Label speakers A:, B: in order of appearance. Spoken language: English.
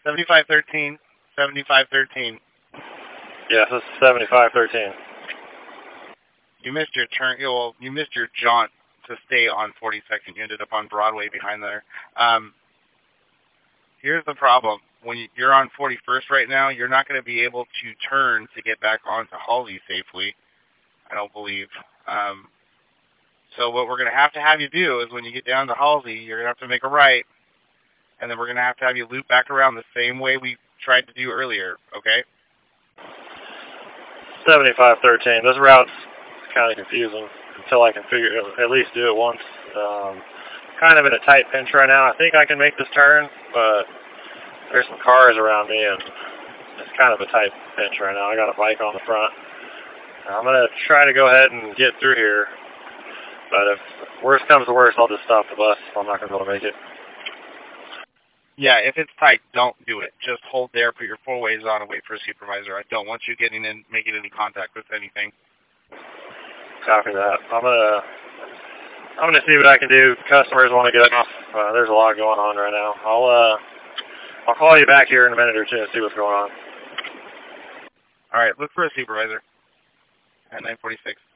A: 7513. 7513.
B: Yes, this is 7513.
A: You missed your turn. Well, you missed your jaunt to stay on 42nd. You ended up on Broadway behind there. Here's the problem. When you're on 41st right now, you're not going to be able to turn to get back onto Halsey safely, I don't believe. So what we're going to have you do is when you get down to Halsey, you're going to have to make a right, and then we're going to have you loop back around the same way we tried to do earlier, okay?
B: 7513. This route's kind of confusing until I can at least do it once. Kind of in a tight pinch right now. I think I can make this turn, but there's some cars around me, and it's kind of a tight pinch right now. I got a bike on the front. I'm going to try to go ahead and get through here, but if worst comes to worst, I'll just stop the bus if I'm not going to be able to make it.
A: Yeah, if it's tight, don't do it. Just hold there, put your four ways on, and wait for a supervisor. I don't want you getting in, making any contact with anything.
B: Copy that. I'm gonna see what I can do. Customers want to get off. There's a lot going on right now. I'll call you back here in a minute or two and see what's going on.
A: All right, look for a supervisor at 946.